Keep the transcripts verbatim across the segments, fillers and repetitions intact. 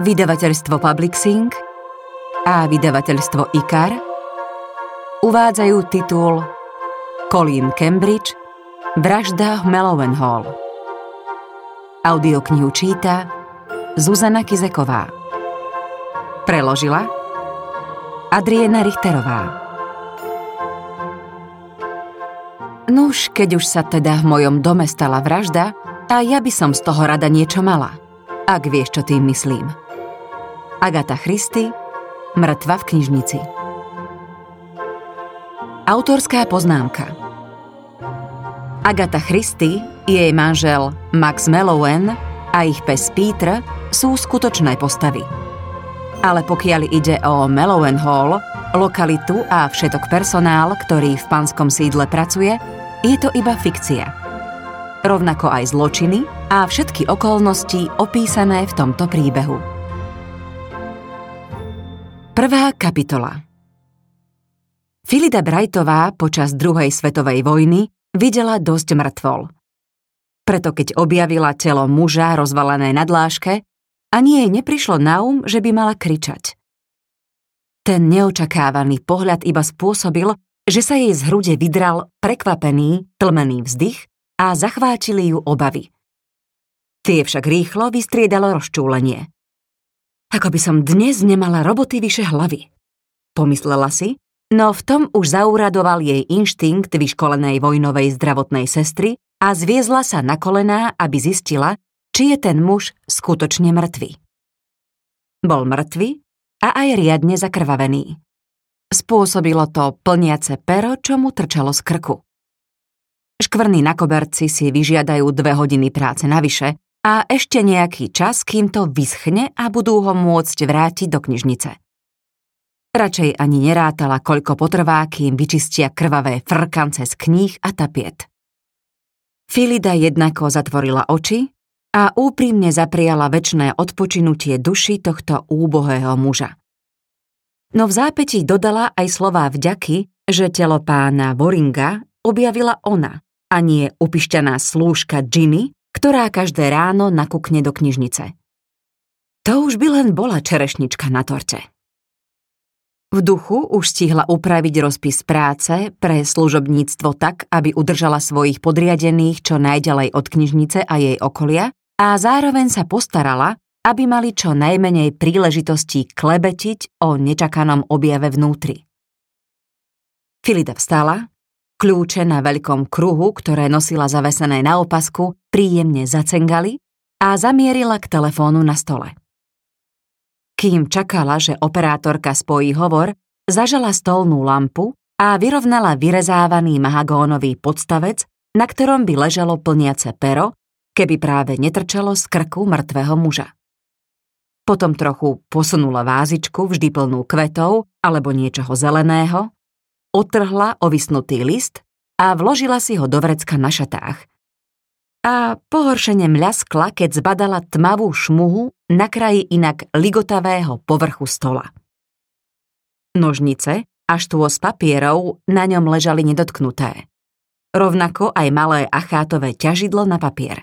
Vydavateľstvo Publixing a vydavateľstvo IKAR uvádzajú titul Colin Cambridge Vražda v Mellowhall. Audioknihu číta Zuzana Kizeková. Preložila Adriena Richterová. Nuž, keď už sa teda v mojom dome stala vražda, a ja by som z toho rada niečo mala, ak vieš, čo tým myslím. Agatha Christie, Mŕtva v knižnici. Autorská poznámka. Agatha Christie, jej manžel Max Mellowhall a ich pes Peter sú skutočné postavy. Ale pokiaľ ide o Mellowhall, lokalitu a všetok personál, ktorý v pánskom sídle pracuje, je to iba fikcia. Rovnako aj zločiny a všetky okolnosti opísané v tomto príbehu. Prvá kapitola. Philida Brightová počas druhej svetovej vojny videla dosť mŕtvol. Preto keď objavila telo muža rozvalené na dláške, ani jej neprišlo na um, že by mala kričať. Ten neočakávaný pohľad iba spôsobil, že sa jej z hrude vydral prekvapený, tlmený vzdych a zachvátili ju obavy. Tie však rýchlo vystriedalo rozčúlenie. Ako by som dnes nemala roboty vyše hlavy, pomyslela si, no v tom už zauradoval jej inštinkt vyškolenej vojnovej zdravotnej sestry a zviezla sa na kolená, aby zistila, či je ten muž skutočne mŕtvy. Bol mŕtvy a aj riadne zakrvavený. Spôsobilo to plniace pero, čo mu trčalo z krku. Škvrny na koberci si vyžiadajú dve hodiny práce navyše a ešte nejaký čas, kým to vyschne a budú ho môcť vrátiť do knižnice. Radšej ani nerátala, koľko potrvá, kým vyčistia krvavé frkance z kníh a tapiet. Philida jednako zatvorila oči a úprimne zapriala večné odpočinutie duši tohto úbohého muža. No v zápätí dodala aj slová vďaky, že telo pána Waringa objavila ona, a nie upišťaná slúžka Ginny, ktorá každé ráno nakúkne do knižnice. To už by len bola čerešnička na torte. V duchu už stihla upraviť rozpis práce pre služobníctvo tak, aby udržala svojich podriadených čo najďalej od knižnice a jej okolia a zároveň sa postarala, aby mali čo najmenej príležitostí klebetiť o nečakanom objave vnútri. Philida vstala, kľúče na veľkom kruhu, ktoré nosila zavesené na opasku, príjemne zacengali a zamierila k telefónu na stole. Kým čakala, že operátorka spojí hovor, zažala stolnú lampu a vyrovnala vyrezávaný mahagónový podstavec, na ktorom by ležalo plniace pero, keby práve netrčalo z krku mŕtvého muža. Potom trochu posunula vázičku vždy plnú kvetov alebo niečoho zeleného, otrhla ovisnutý list a vložila si ho do vrecka na šatách. A pohoršene mľaskla, keď zbadala tmavú šmuhu na kraji inak ligotavého povrchu stola. Nožnice a štôs papierov na ňom ležali nedotknuté. Rovnako aj malé achátové ťažidlo na papier.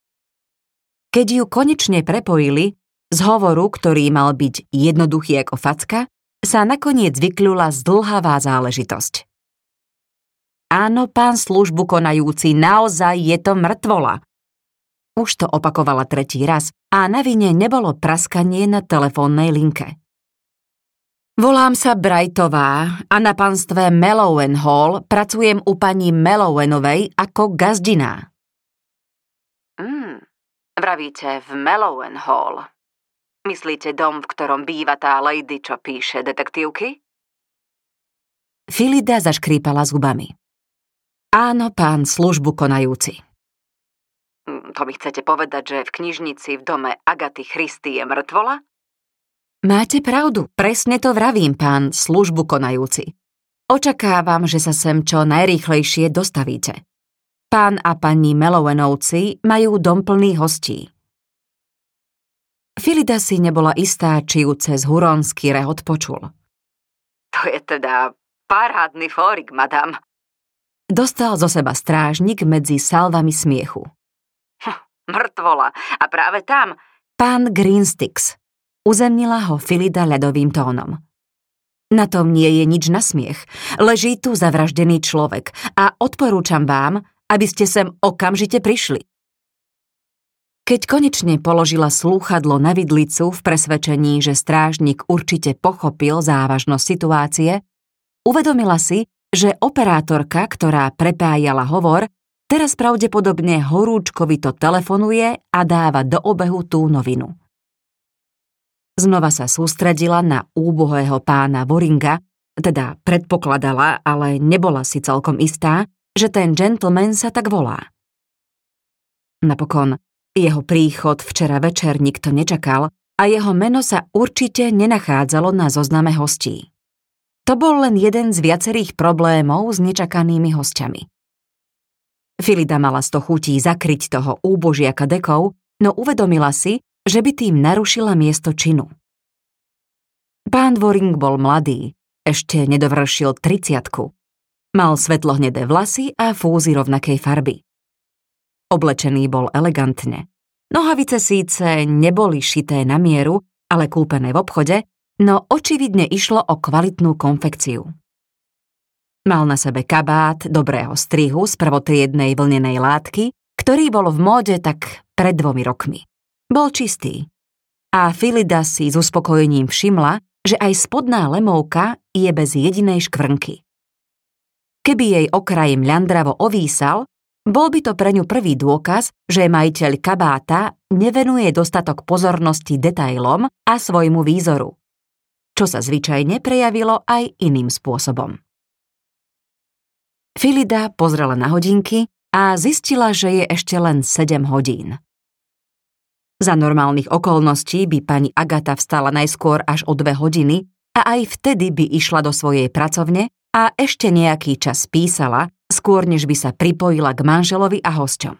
Keď ju konečne prepojili, z hovoru, ktorý mal byť jednoduchý ako facka, sa nakoniec vykľula zdĺhavá záležitosť. Áno, pán službu konajúci, naozaj je to mŕtvola. Už to opakovala tretí raz a na vine nebolo praskanie na telefónnej linke. Volám sa Brightová a na panstve Mellowhall pracujem u pani Mellowhallovej ako gazdiná. Mm, vravíte v Mellowhall. Myslíte dom, v ktorom býva tá lady, čo píše detektívky? Philida zaškrípala zubami. Áno, pán službu konajúci. To mi chcete povedať, že v knižnici v dome Agaty Christie je mŕtvola? Máte pravdu, presne to vravím, pán službu konajúci. Očakávam, že sa sem čo najrýchlejšie dostavíte. Pán a pani Mellowhallovci majú dom plný hostí. Philida si nebola istá, či ju cez huronský rehot počul. To je teda parádny fórik, madam. Dostal zo seba strážnik medzi salvami smiechu. Hm, mŕtvola. A práve tam... Pán Greenstix, uzemnila ho Filida ľadovým tónom. Na tom nie je nič na smiech. Leží tu zavraždený človek a odporúčam vám, aby ste sem okamžite prišli. Keď konečne položila slúchadlo na vidlicu v presvedčení, že strážnik určite pochopil závažnosť situácie, uvedomila si, že operátorka, ktorá prepájala hovor, teraz pravdepodobne horúčkovito telefonuje a dáva do obehu tú novinu. Znova sa sústredila na úbohého pána Waringa, teda predpokladala, ale nebola si celkom istá, že ten gentleman sa tak volá. Napokon, jeho príchod včera večer nikto nečakal a jeho meno sa určite nenachádzalo na zozname hostí. To bol len jeden z viacerých problémov s nečakanými hosťami. Filida mala sto chutí zakryť toho úbožiaka dekou, no uvedomila si, že by tým narušila miesto činu. Pán Waring bol mladý, ešte nedovršil tridsiatku. Mal svetlohnedé vlasy a fúzy rovnakej farby. Oblečený bol elegantne. Nohavice síce neboli šité na mieru, ale kúpené v obchode, no očividne išlo o kvalitnú konfekciu. Mal na sebe kabát dobrého strihu z prvotriednej vlnenej látky, ktorý bol v móde tak pred dvomi rokmi. Bol čistý. A Filida si s uspokojením všimla, že aj spodná lemovka je bez jedinej škvrnky. Keby jej okraj mľandravo ovísal, bol by to pre ňu prvý dôkaz, že majiteľ kabáta nevenuje dostatok pozornosti detailom a svojmu výzoru, čo sa zvyčajne prejavilo aj iným spôsobom. Filida pozrela na hodinky a zistila, že je ešte len sedem hodín. Za normálnych okolností by pani Agata vstala najskôr až o dve hodiny a aj vtedy by išla do svojej pracovne a ešte nejaký čas písala, skôr než by sa pripojila k manželovi a hosťom.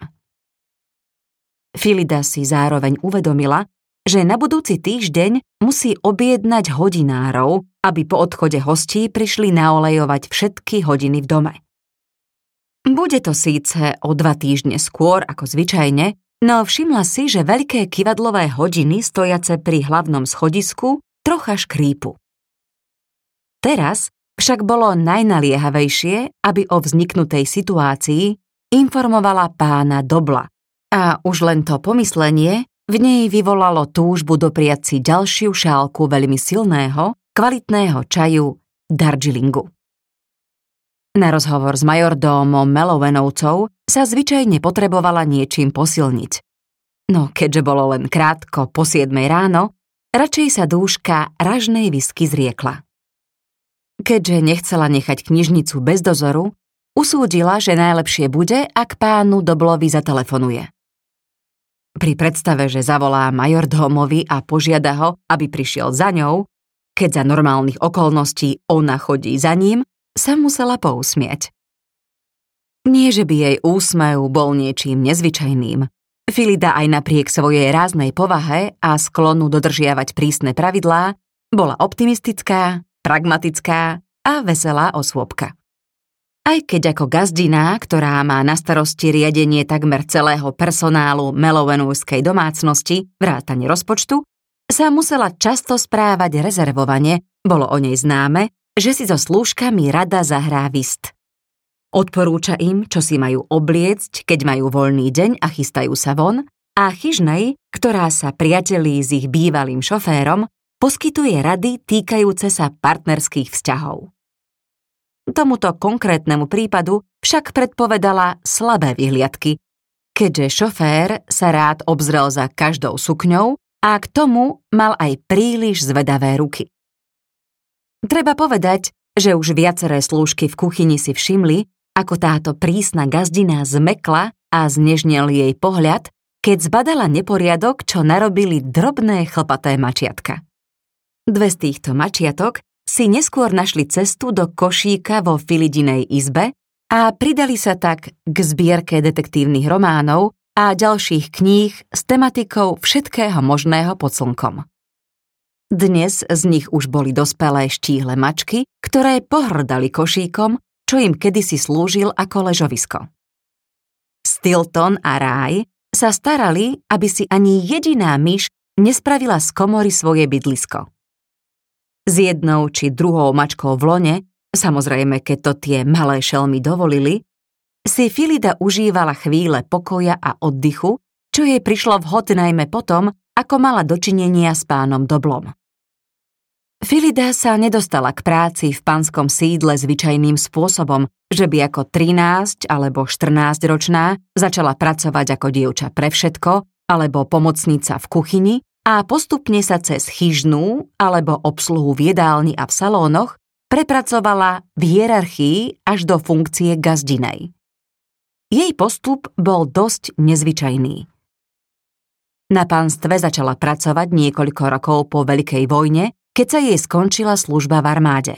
Filida si zároveň uvedomila, že na budúci týždeň musí objednať hodinárov, aby po odchode hostí prišli naolejovať všetky hodiny v dome. Bude to síce o dva týždne skôr ako zvyčajne, no všimla si, že veľké kyvadlové hodiny stojace pri hlavnom schodisku trocha škrípu. Teraz však bolo najnaliehavejšie, aby o vzniknutej situácii informovala pána Dobla a už len to pomyslenie v nej vyvolalo túžbu dopriať si ďalšiu šálku veľmi silného, kvalitného čaju Darjeelingu. Na rozhovor s majordómom Melowenovcov sa zvyčajne potrebovala niečím posilniť. No keďže bolo len krátko po siedmej ráno, radšej sa dúška ražnej whisky zriekla. Keďže nechcela nechať knižnicu bez dozoru, usúdila, že najlepšie bude, ak pánu Doblovi zatelefonuje. Pri predstave, že zavolá majordómovi a požiada ho, aby prišiel za ňou, keď za normálnych okolností ona chodí za ním, sa musela pousmiať. Nie, že by jej úsmev bol niečím nezvyčajným. Filida aj napriek svojej ráznej povahe a sklonu dodržiavať prísne pravidlá bola optimistická, pragmatická a veselá osôbka. Aj keď ako gazdina, ktorá má na starosti riadenie takmer celého personálu Melowenovskej domácnosti, vrátane rozpočtu, sa musela často správať rezervovane, bolo o nej známe, že si so slúžkami rada zahrá whist. Odporúča im, čo si majú obliecť, keď majú voľný deň a chystajú sa von, a chyžnej, ktorá sa priatelí s ich bývalým šoférom, poskytuje rady týkajúce sa partnerských vzťahov. Tomuto konkrétnemu prípadu však predpovedala slabé vyhliadky, keďže šofér sa rád obzrel za každou sukňou a k tomu mal aj príliš zvedavé ruky. Treba povedať, že už viaceré slúžky v kuchyni si všimli, ako táto prísna gazdina zmekla a znežnel jej pohľad, keď zbadala neporiadok, čo narobili drobné chlpaté mačiatka. Dve z týchto mačiatok si neskôr našli cestu do košíka vo Filidinej izbe a pridali sa tak k zbierke detektívnych románov a ďalších kníh s tematikou všetkého možného pod slnkom. Dnes z nich už boli dospelé štíhle mačky, ktoré pohrdali košíkom, čo im kedysi slúžil ako ležovisko. Stilton a Rye sa starali, aby si ani jediná myš nespravila z komory svoje bydlisko. S jednou či druhou mačkou v lone, samozrejme keď to tie malé šelmy dovolili, si Filida užívala chvíle pokoja a oddychu, čo jej prišlo vhod najmä potom, ako mala dočinenia s pánom Doblom. Filida sa nedostala k práci v pánskom sídle zvyčajným spôsobom, že by ako trinásť alebo štrnásť ročná začala pracovať ako dievča pre všetko alebo pomocnica v kuchyni a postupne sa cez chyžnú alebo obsluhu v jedálni a v salónoch prepracovala v hierarchii až do funkcie gazdinej. Jej postup bol dosť nezvyčajný. Na pánstve začala pracovať niekoľko rokov po Veľkej vojne, keď sa jej skončila služba v armáde.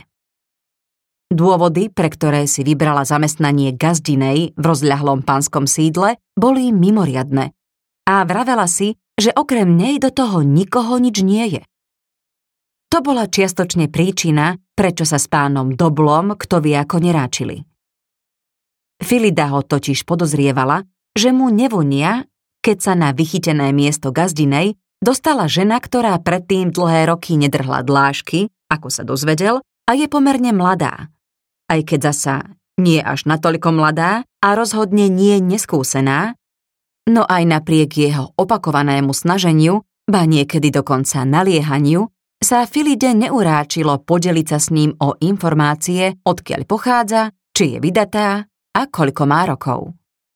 Dôvody, pre ktoré si vybrala zamestnanie gazdinej v rozľahlom pánskom sídle, boli mimoriadne a vravela si, že okrem nej do toho nikoho nič nie je. To bola čiastočne príčina, prečo sa s pánom Doblom kto vie ako neráčili. Filida ho totiž podozrievala, že mu nevonia, keď sa na vychytené miesto gazdinej dostala žena, ktorá predtým dlhé roky nedrhla dlášky, ako sa dozvedel, a je pomerne mladá. Aj keď zasa nie až natoľko mladá a rozhodne nie neskúsená, no aj napriek jeho opakovanému snaženiu, ba niekedy dokonca naliehaniu, sa Filide neuráčilo podeliť sa s ním o informácie, odkiaľ pochádza, či je vydatá a koľko má rokov.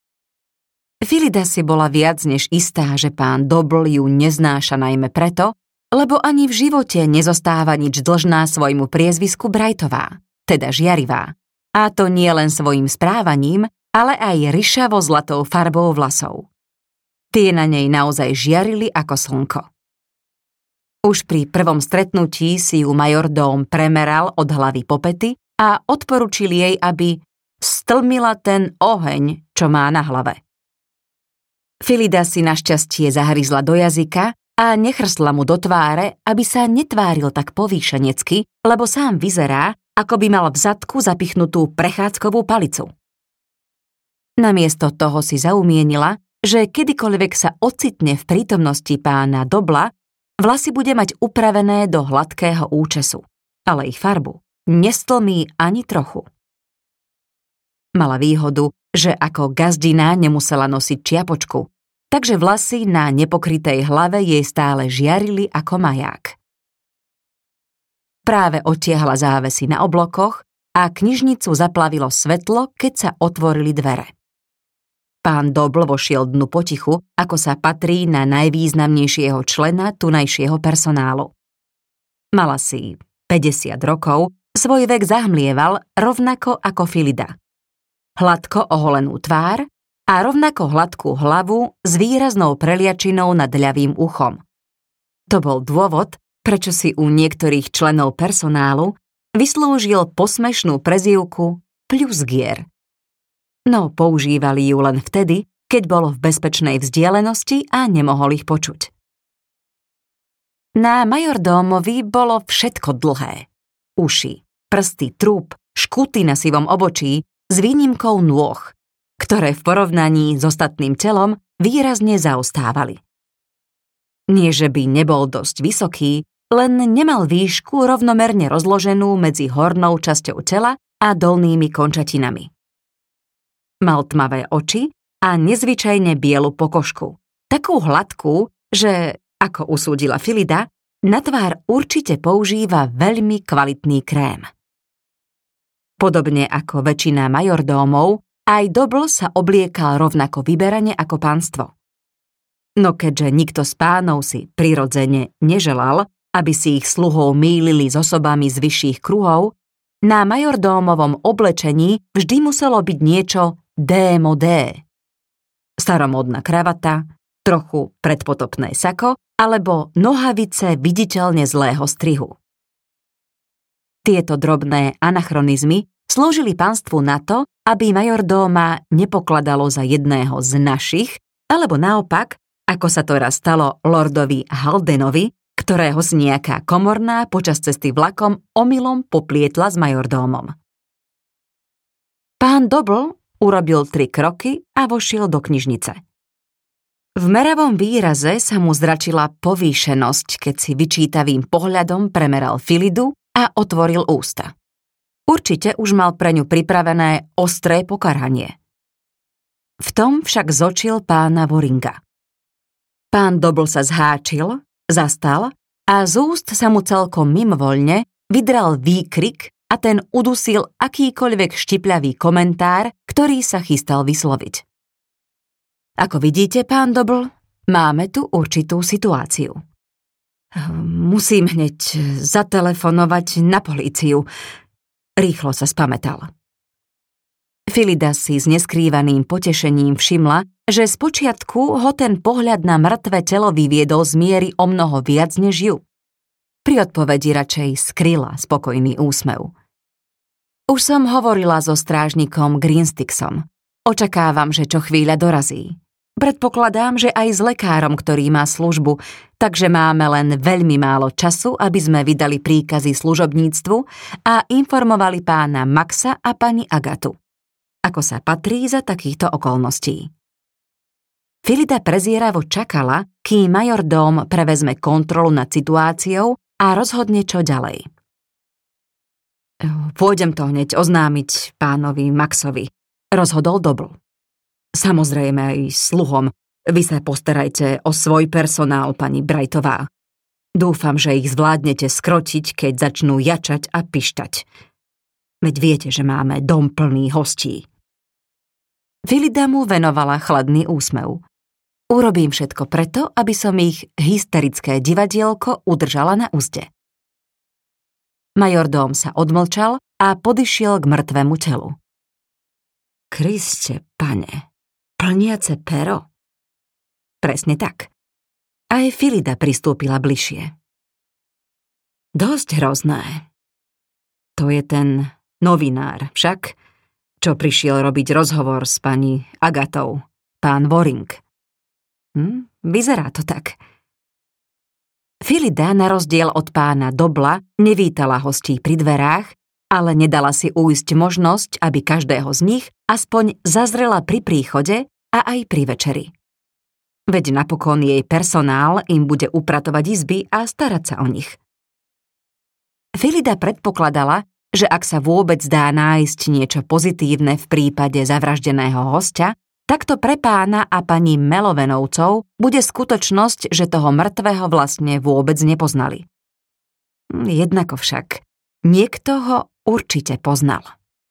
Filida si bola viac než istá, že pán Dobl ju neznáša najmä preto, lebo ani v živote nezostáva nič dlžná svojmu priezvisku Brightová, teda žiarivá. A to nie len svojím správaním, ale aj ryšavo zlatou farbou vlasov. Tie na nej naozaj žiarili ako slnko. Už pri prvom stretnutí si ju majordóm premeral od hlavy po pety a odporučil jej, aby stlmila ten oheň, čo má na hlave. Filida si našťastie zahryzla do jazyka a nechrstla mu do tváre, aby sa netváril tak povýšenecky, lebo sám vyzerá, ako by mal v zadku zapichnutú prechádzkovú palicu. Namiesto toho si zaumienila, že kedykoľvek sa ocitne v prítomnosti pána Dobla, vlasy bude mať upravené do hladkého účesu, ale ich farbu nestlmí ani trochu. Mala výhodu, že ako gazdina nemusela nosiť čiapočku, takže vlasy na nepokrytej hlave jej stále žiarili ako maják. Práve odtiahla závesy na oblokoch a knižnicu zaplavilo svetlo, keď sa otvorili dvere. Pán Dobl vošiel dnu potichu, ako sa patrí na najvýznamnejšieho člena tunajšieho personálu. Mala si päťdesiat rokov, svoj vek zahmlieval rovnako ako Filida. Hladko oholenú tvár a rovnako hladkú hlavu s výraznou preliačinou nad ľavým uchom. To bol dôvod, prečo si u niektorých členov personálu vyslúžil posmešnú prezývku Plusgier. No používali ju len vtedy, keď bolo v bezpečnej vzdialenosti a nemohol ich počuť. Na majordómovi bolo všetko dlhé. Uši, prsty, trúb, škuty na sivom obočí, s výnimkou nôh, ktoré v porovnaní s ostatným telom výrazne zaostávali. Nie, že by nebol dosť vysoký, len nemal výšku rovnomerne rozloženú medzi hornou časťou tela a dolnými končatinami. Mal tmavé oči a nezvyčajne bielu pokožku, takú hladkú, že, ako usúdila Filida, na tvár určite používa veľmi kvalitný krém. Podobne ako väčšina majordómov, aj Dobl sa obliekal rovnako vyberane ako pánstvo. No keďže nikto z pánov si prirodzene neželal, aby si ich sluhov mýlili s osobami z vyšších kruhov, na majordómovom oblečení vždy muselo byť niečo démodé. Staromódna kravata, trochu predpotopné sako alebo nohavice viditeľne zlého strihu. Tieto drobné anachronizmy slúžili pánstvu na to, aby majordóma nepokladalo za jedného z našich, alebo naopak, ako sa to raz stalo lordovi Haldenovi, ktorého si nejaká komorná počas cesty vlakom omylom poplietla s majordómom. Pán Dobl urobil tri kroky a vošiel do knižnice. V meravom výraze sa mu zračila povýšenosť, keď si vyčítavým pohľadom premeral Filidu a otvoril ústa. Určite už mal pre ňu pripravené ostré pokarhanie. V tom však zočil pána Waringa. Pán Dobl sa zháčil, zastal a z úst sa mu celkom mimovoľne vydral výkrik a ten udusil akýkoľvek štipľavý komentár, ktorý sa chystal vysloviť. Ako vidíte, pán Dobl, máme tu určitú situáciu. Musím hneď zatelefonovať na políciu. Rýchlo sa spamätal. Filida si s neskrývaným potešením všimla, že spočiatku ho ten pohľad na mŕtve telo vyviedol z miery o mnoho viac než ju. Pri odpovedi radšej skryla spokojný úsmev. Už som hovorila so strážnikom Greensticksom. Očakávam, že čo chvíľa dorazí. Predpokladám, že aj s lekárom, ktorý má službu, takže máme len veľmi málo času, aby sme vydali príkazy služobníctvu a informovali pána Maxa a pani Agatu. Ako sa patrí za takýchto okolností. Filida prezieravo čakala, kým majordóm prevezme kontrolu nad situáciou a rozhodne čo ďalej. Pôjdem to hneď oznámiť pánovi Maxovi, rozhodol Dobl. Samozrejme aj sluhom, vy sa postarajte o svoj personál, pani Brightová. Dúfam, že ich zvládnete skrotiť, keď začnú jačať a pištať. Veď viete, že máme dom plný hostí. Filida mu venovala chladný úsmev. Urobím všetko preto, aby som ich hysterické divadielko udržala na uzde. Majordóm sa odmlčal a podišiel k mŕtvemu telu. Kriste, pane, plniace pero? Presne tak. Aj Filida pristúpila bližšie. Dosť hrozné. To je ten novinár, však, čo prišiel robiť rozhovor s pani Agatou, pán Waring. Hm, vyzerá to tak. Filida, na rozdiel od pána Dobla, nevítala hostí pri dverách, ale nedala si újsť možnosť, aby každého z nich aspoň zazrela pri príchode a aj pri večeri. Veď napokon jej personál im bude upratovať izby a starať sa o nich. Filida predpokladala, že ak sa vôbec dá nájsť niečo pozitívne v prípade zavraždeného hostia, tak to pre pána a pani Melovenovcov bude skutočnosť, že toho mŕtvého vlastne vôbec nepoznali. Jednako však, niekto ho určite poznal.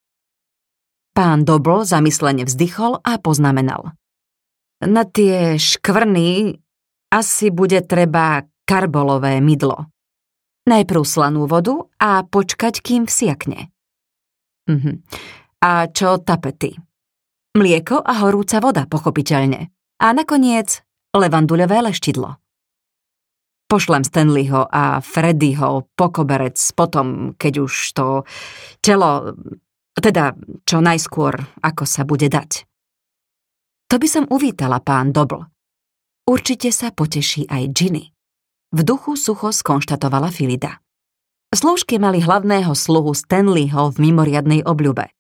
Pán Dobl zamyslene vzdychol a poznamenal. Na tie škvrny asi bude treba karbolové mydlo. Najprv slanú vodu a počkať, kým vsiakne. Mhm. A čo tapety? Mlieko a horúca voda, pochopiteľne. A nakoniec levanduľové leštidlo. Pošlem Stanleyho a Freddyho po koberec potom, keď už to telo, teda čo najskôr, ako sa bude dať. To by som uvítala, pán Dobl. Určite sa poteší aj Ginny. V duchu sucho skonštatovala Filida. Slúžky mali hlavného sluhu Stanleyho v mimoriadnej obľube.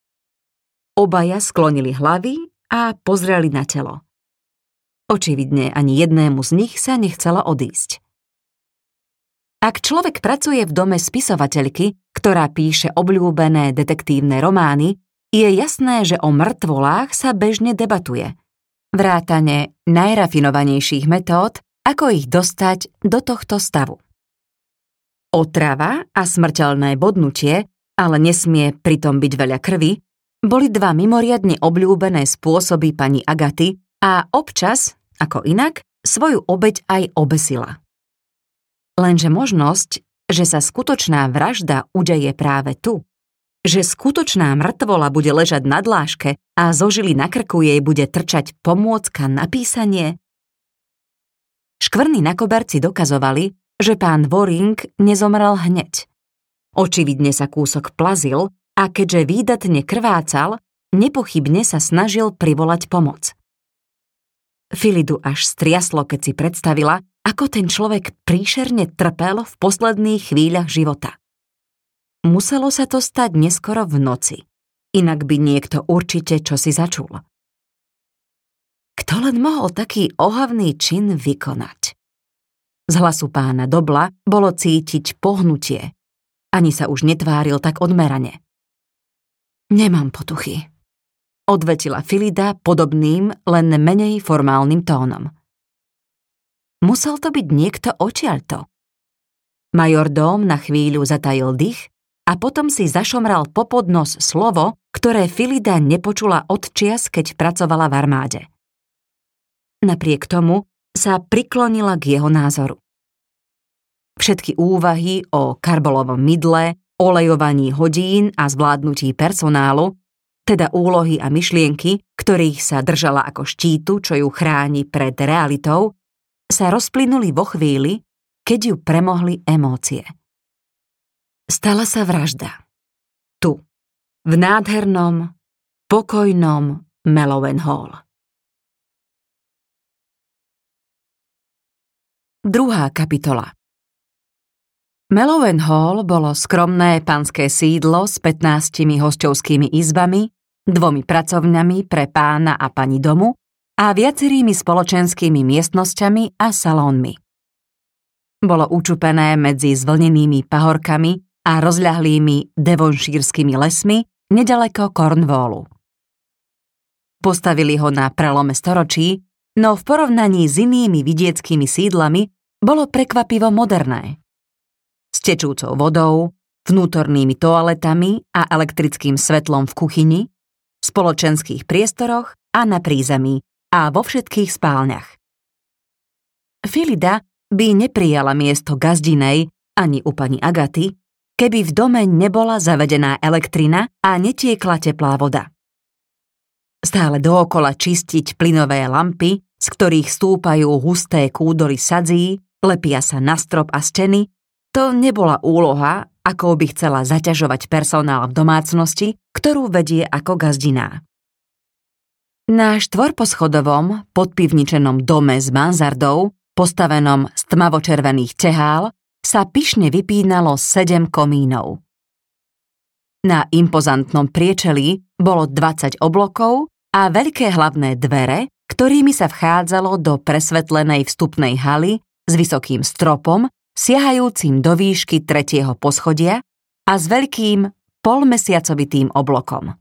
Obaja sklonili hlavy a pozreli na telo. Očividne ani jednému z nich sa nechcelo odísť. Ak človek pracuje v dome spisovateľky, ktorá píše obľúbené detektívne romány, je jasné, že o mŕtvolách sa bežne debatuje. Vrátane najrafinovanejších metód, ako ich dostať do tohto stavu. Otrava a smrteľné bodnutie, ale nesmie pritom byť veľa krvi, boli dva mimoriadne obľúbené spôsoby pani Agaty a občas, ako inak, svoju obeť aj obesila. Lenže možnosť, že sa skutočná vražda udeje práve tu, že skutočná mŕtvola bude ležať na dláške a zo žily na krku jej bude trčať pomôcka na písanie. Škvrny na koberci dokazovali, že pán Waring nezomrel hneď. Očividne sa kúsok plazil a keďže výdatne krvácal, nepochybne sa snažil privolať pomoc. Filidu až striaslo, keď si predstavila, ako ten človek príšerne trpel v posledných chvíľach života. Muselo sa to stať neskoro v noci, inak by niekto určite čosi začul. K Kto len mohol taký ohavný čin vykonať? Z hlasu pána Dobla bolo cítiť pohnutie. Ani sa už netváril tak odmerane. Nemám potuchy, odvetila Filida podobným, len menej formálnym tónom. Musel to byť niekto odtiaľto. Majordóm na chvíľu zatajil dých a potom si zašomral popod nos slovo, ktoré Filida nepočula od čias, keď pracovala v armáde. Napriek tomu sa priklonila k jeho názoru. Všetky úvahy o karbolovom mydle, olejovaní hodín a zvládnutí personálu, teda úlohy a myšlienky, ktorých sa držala ako štítu, čo ju chráni pred realitou, sa rozplynuli vo chvíli, keď ju premohli emócie. Stala sa vražda. Tu, v nádhernom, pokojnom Mellowham Hall. Druhá kapitola. Mellowham Hall bolo skromné panské sídlo s pätnástimi hosťovskými izbami, dvomi pracovňami pre pána a pani domu a viacerými spoločenskými miestnosťami a salónmi. Bolo učupené medzi zvlnenými pahorkami a rozľahlými devonšírskymi lesmi nedaleko Cornwallu. Postavili ho na prelome storočí, no v porovnaní s inými vidieckými sídlami bolo prekvapivo moderné. S tečúcou vodou, vnútornými toaletami a elektrickým svetlom v kuchyni, spoločenských priestoroch a na prízemí a vo všetkých spálniach. Filida by neprijala miesto gazdinej ani u pani Agaty, keby v dome nebola zavedená elektrina a netiekla teplá voda. Stále dookola čistiť plynové lampy, z ktorých stúpajú husté kúdoly sadzí, lepia sa na strop a steny, to nebola úloha, akou by chcela zaťažovať personál v domácnosti, ktorú vedie ako gazdiná. Na štvorposchodovom, podpivničenom dome s mansardou, postavenom z tmavočervených tehál, sa pyšne vypínalo sedem komínov. Na impozantnom priečelí bolo dvadsať oblokov a veľké hlavné dvere, ktorými sa vchádzalo do presvetlenej vstupnej haly s vysokým stropom, siahajúcim do výšky tretieho poschodia a s veľkým polmesiacovitým oblokom.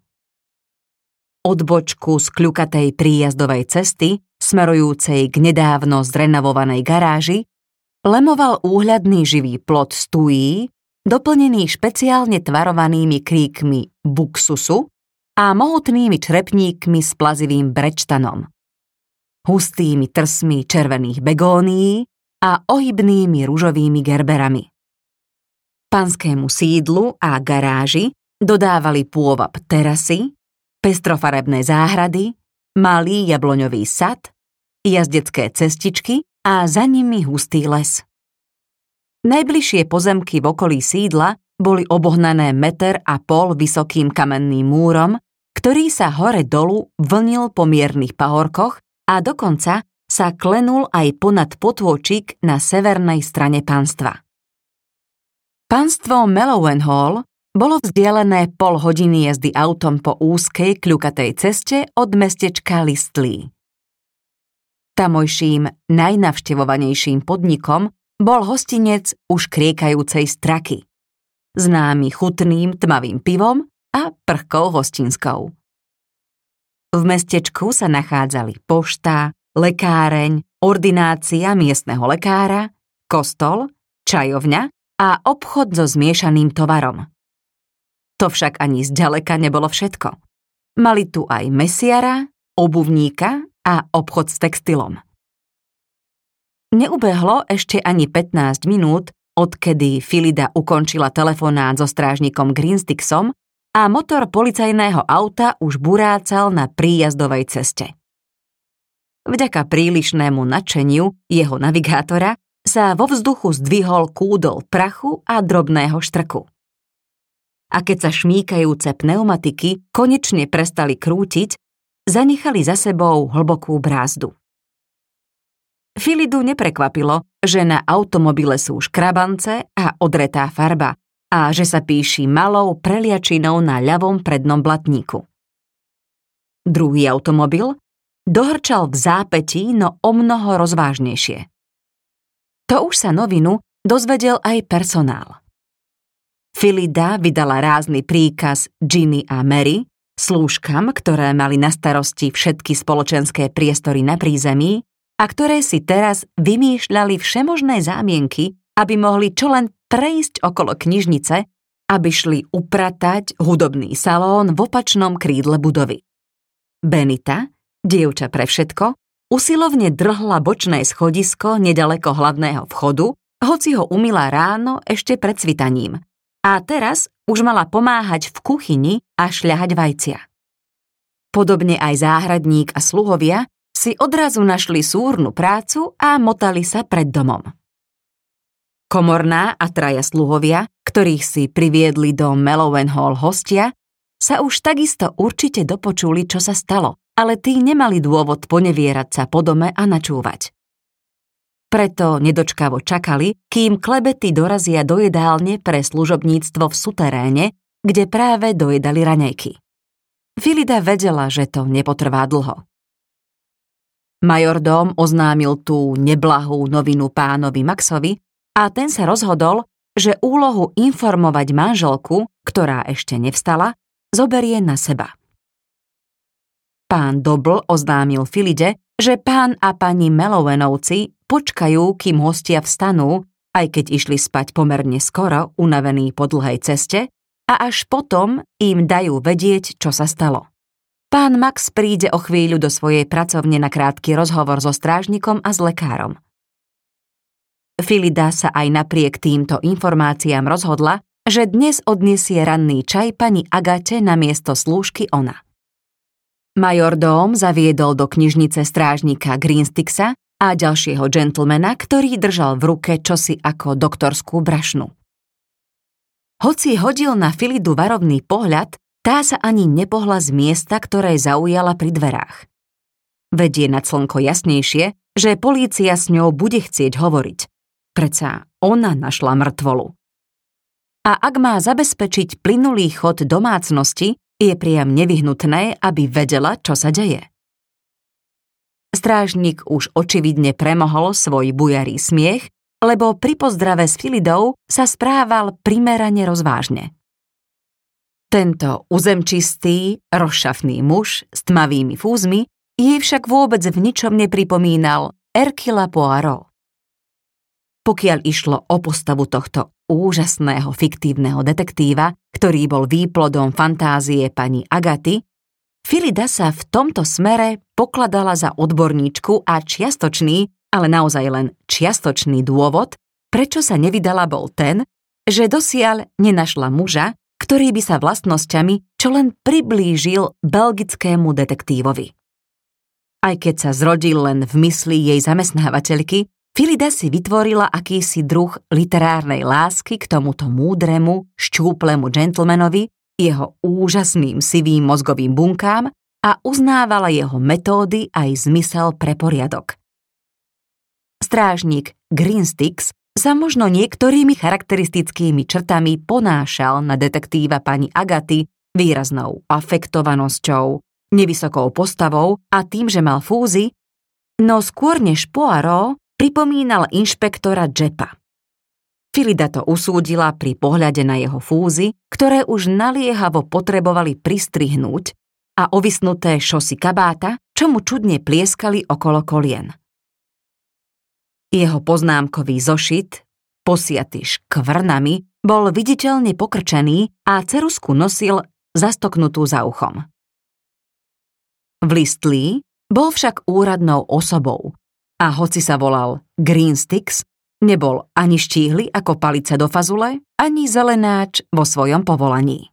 Od bočku z kľukatej príjazdovej cesty, smerujúcej k nedávno zrenovovanej garáži, lemoval úhľadný živý plot stují, doplnený špeciálne tvarovanými kríkmi buksusu a mohutnými črepníkmi s plazivým brečtanom, hustými trsmi červených begónií a ohybnými ružovými gerberami. Panskému sídlu a garáži dodávali pôvab terasy, pestrofarebné záhrady, malý jabloňový sad, jazdecké cestičky a za nimi hustý les. Najbližšie pozemky v okolí sídla boli obohnané meter a pol vysokým kamenným múrom, ktorý sa hore-dolu vlnil po miernych pahorkoch a dokonca sa klenul aj ponad potôčik na severnej strane panstva. Panstvo Mellowham Hall bolo vzdialené pol hodiny jazdy autom po úzkej kľukatej ceste od mestečka Listley. Tamojším najnavštevovanejším podnikom bol hostinec už kriekajúcej Straky, známy chutným tmavým pivom a prchkou hostinskou. V mestečku sa nachádzali pošta, lekáreň, ordinácia miestneho lekára, kostol, čajovňa a obchod so zmiešaným tovarom. To však ani zďaleka nebolo všetko. Mali tu aj mesiara, obuvníka a obchod s textilom. Neubehlo ešte ani pätnásť minút, odkedy Filida ukončila telefonát so strážnikom Greensticksom a motor policajného auta už burácal na príjazdovej ceste. Vďaka prílišnému nadšeniu jeho navigátora sa vo vzduchu zdvihol kúdol prachu a drobného štrku. A keď sa šmíkajúce pneumatiky konečne prestali krútiť, zanechali za sebou hlbokú brázdu. Filidu neprekvapilo, že na automobile sú škrabance a odretá farba a že sa píši malou preliačinou na ľavom prednom blatníku. Druhý automobil, dohrčal v zápätí, no omnoho rozvážnejšie. To už sa novinu dozvedel aj personál. Phillida vydala rázny príkaz Ginny a Mary, slúžkam, ktoré mali na starosti všetky spoločenské priestory na prízemí a ktoré si teraz vymýšľali všemožné zámienky, aby mohli čo len prejsť okolo knižnice, aby šli upratať hudobný salón v opačnom krídle budovy. Benita, dievča pre všetko, usilovne drhla bočné schodisko nedaleko hlavného vchodu, hoci ho umyla ráno ešte pred svitaním. A teraz už mala pomáhať v kuchyni a šľahať vajcia. Podobne aj záhradník a sluhovia si odrazu našli súrnu prácu a motali sa pred domom. Komorná a traja sluhovia, ktorých si priviedli do Mellowham Hall hostia, sa už takisto určite dopočuli, čo sa stalo, ale tí nemali dôvod ponevierať sa po dome a načúvať. Preto nedočkavo čakali, kým klebety dorazia do jedálne pre služobníctvo v suteréne, kde práve dojedali raňajky. Phillida vedela, že to nepotrvá dlho. Majordóm oznámil tú neblahú novinu pánovi Maxovi a ten sa rozhodol, že úlohu informovať manželku, ktorá ešte nevstala, zoberie na seba. Pán Dobl oznámil Phillide, že pán a pani Mellowhanovci počkajú, kým hostia vstanú, aj keď išli spať pomerne skoro, unavení po dlhej ceste, a až potom im dajú vedieť, čo sa stalo. Pán Max príde o chvíľu do svojej pracovne na krátky rozhovor so strážnikom a s lekárom. Phillida sa aj napriek týmto informáciám rozhodla, že dnes odniesie ranný čaj pani Agate na miesto slúžky ona. Majordóm zaviedol do knižnice strážnika Greensticksa a ďalšieho gentlemana, ktorý držal v ruke čosi ako doktorskú brašnu. Hoci hodil na Phillidu varovný pohľad, tá sa ani nepohla z miesta, ktoré zaujala pri dverách. Vedie na slnko jasnejšie, že polícia s ňou bude chcieť hovoriť. Predsa ona našla mŕtvolu. A ak má zabezpečiť plynulý chod domácnosti, je priam nevyhnutné, aby vedela, čo sa deje. Strážnik už očividne premohol svoj bujarý smiech, lebo pri pozdrave s Phillidou sa správal primerane rozvážne. Tento uzemčistý, rozšafný muž s tmavými fúzmi jej však vôbec v ničom nepripomínal Hercula Poirot. Pokiaľ išlo o postavu tohto úžasného fiktívneho detektíva, ktorý bol výplodom fantázie pani Agaty, Phillida sa v tomto smere pokladala za odborníčku a čiastočný, ale naozaj len čiastočný dôvod, prečo sa nevydala, bol ten, že dosiaľ nenašla muža, ktorý by sa vlastnosťami čo len priblížil belgickému detektívovi. Aj keď sa zrodil len v mysli jej zamestnávateľky, Phillida si vytvorila akýsi druh literárnej lásky k tomuto múdremu, šťúplemu gentlemanovi, jeho úžasným sivým mozgovým bunkám a uznávala jeho metódy aj zmysel pre poriadok. Strážnik Greensticks sa možno niektorými charakteristickými črtami ponášal na detektíva pani Agaty výraznou afektovanosťou, nevysokou postavou a tým, že mal fúzy, no skôr než Poirot pripomínal inšpektora Jeppa. Phillida to usúdila pri pohľade na jeho fúzy, ktoré už naliehavo potrebovali pristrihnúť, a ovisnuté šosy kabáta, čo mu čudne plieskali okolo kolien. Jeho poznámkový zošit, posiaty škvrnami, bol viditeľne pokrčený a ceruzku nosil zastoknutú za uchom. V Listley bol však úradnou osobou a hoci sa volal Greensticks, nebol ani štíhly ako palica do fazule, ani zelenáč vo svojom povolaní.